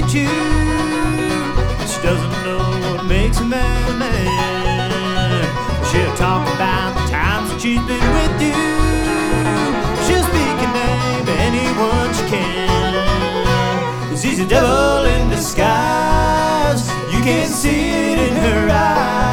ain't you. She doesn't know what makes a man man. She'll talk about the times that she's been with you. She'll speak and name anyone she can. She's a devil in disguise. You can't see it in her eyes.